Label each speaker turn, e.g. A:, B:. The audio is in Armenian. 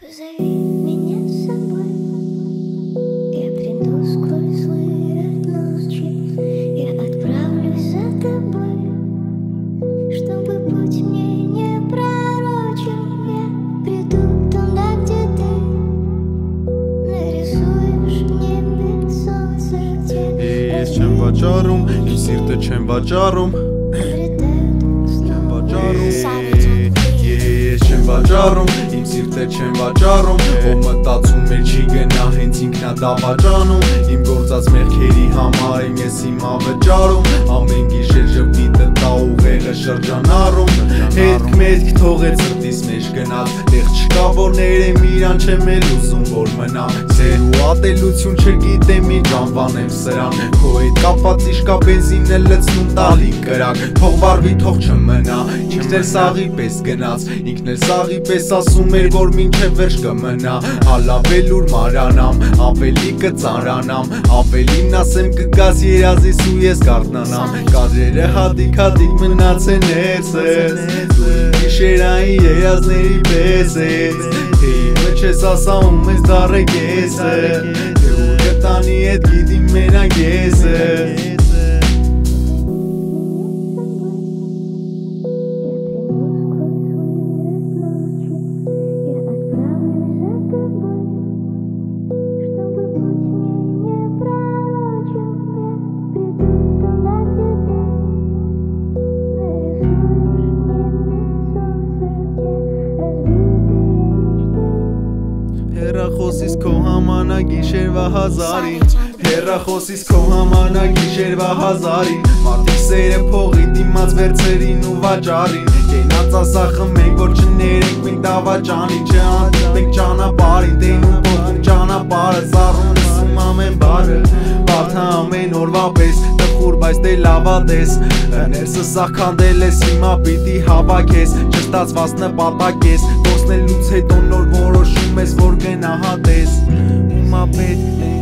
A: Позови меня с собой, я приду сквозь злые ночи, я отправлюсь за тобой, чтобы путь мне не пророчил. Я приду туда, где ты нарисуешь в небе солнце, где
B: Ես չեմ վաճառում, իմ սիրտը չեմ վաճառում, Ես չեմ վաճառում, իմ սիրտը չեմ վաճառում, ով մտածում է չի գնա հենց ինքնա դա վաճանում, իմ գործած մեղքերի համար եմ ես հիմա վճարում, ամեն գիշեր ժպիտը տա ուղեղը շրջանառում, հետք մետք թողեց սրտիս մեջ գնալ, տեղ չկա որ ներեմ իրան չեմ էլ ուզում որ մնա, սեր ու ատելություն չգիտեմ ինչ անվանեմ սրան, քո հետ կապած իշկա բենզին էլ լցնում տալի կրակ, թող վարվի թող չմնա, ինքն էլ սաղի պես գնաց, ինքն էլ սաղի պես ասում էր որ մինչև վերջ կմնա, հալավել ուր մարանամ, ավելի կծանրանամ, ավելին ասեմ կգաս երազիս ու ես կարտնանամ, կադրերը հատիկ մնացեն ներսես, դու գիշերային երազների պես ես, թե իմը չես ասա ում ես դարը կես է, թե ու կտանի հետ գիտի մենակ ես է, Հեռախոսիս քո համանա գիշերվա հազարին, Հեռախոսիս քո համանա գիշերվա հազարին, մարդիկ սերը փողի դիմաց վերցերին ու վաճարին, կենաց ասախը մենք որ չներենք մենք դավաճանին, չհանդիպենք ճանապարհին, տենում փոխում ճանապարհը, սառում լսում ամեն բարը, բարդա ամեն օրվա պես, տխուր բայց դե լավատես, ներսս ախքանդել ես հիմա պիտի հավաքես, չստացված նպատակ ես, գործնելուց հետո նոր որոշում ես որ գնահատես, ումա պետք է